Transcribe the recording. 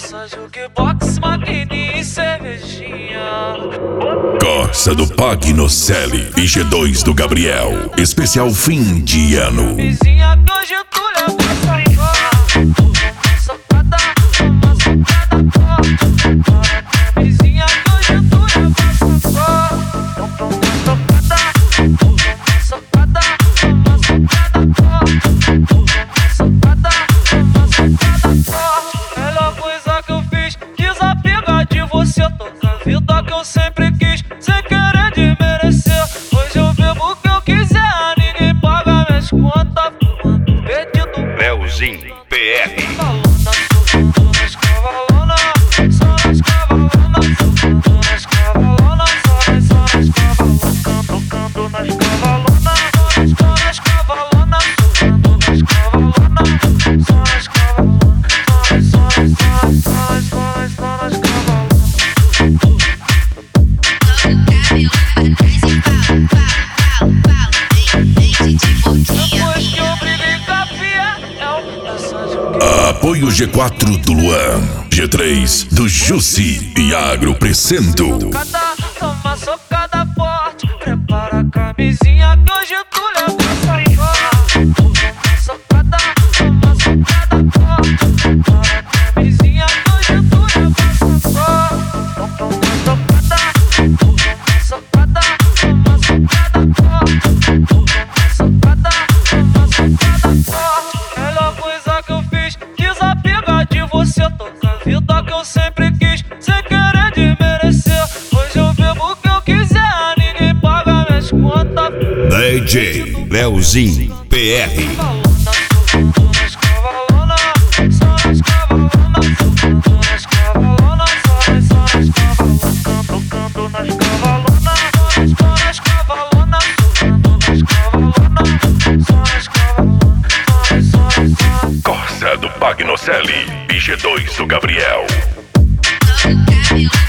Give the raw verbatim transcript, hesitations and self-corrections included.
só jukebox, maquininha e cervejinha. Corsa do Pagnocelli e G dois do Gabriel. Especial fim de ano. Vizinha que hoje tu leva essa socada, uma socada forte. Vizinha que hoje tu leva essa socada, uma socada, uma socada forte. Socada, uma socada forte. Melhor coisa que eu fiz, desapegar de você. Toca a vida que eu sempre quis, sem querer desmerecer. Hoje eu bebo o que eu quiser, ninguém paga minhas contas. Fumando perdido, Leozinho P R. Socando nas cavalonas, só nas cavalonas. Socando nas cavalonas, só nas, só nas cavalonas. Tocando nas cavalonas, só nas cavalonas. Tocando nas cavalonas, só nas cavalonas. Só nas, só nas, só nas, só nas, só nas, só nas cavalonas. Depois que eu briguei com a Fiel, essa joguei. Apoio G quatro do Luan, G três do Jussi e Agro Precento. Socada, toma socada forte. Prepara a camisinha que hoje tu leva essa socada, toma socada forte. Prepara a camisinha que hoje tu leva essa socada, toma socada, toma socada forte. Socada, toma socada forte. Melhor coisa que eu fiz, desapegar de você. Toca a vida que eu sempre quis, sem querer desmerecer. Hoje eu bebo o que eu quiser, ninguém paga minhas contas. D J Leozinho P R. Socando nas cavalonas, só nas cavalonas. Socando nas cavalonas, só nas, só nas cavalonas. Tocando nas cavalonas, só nas cavalonas. Tocando nas cavalonas, só nas cavalonas. Só nas, só nas, só nas. Corsa do Pagnocelli e G dois do Gabriel. Gabriel.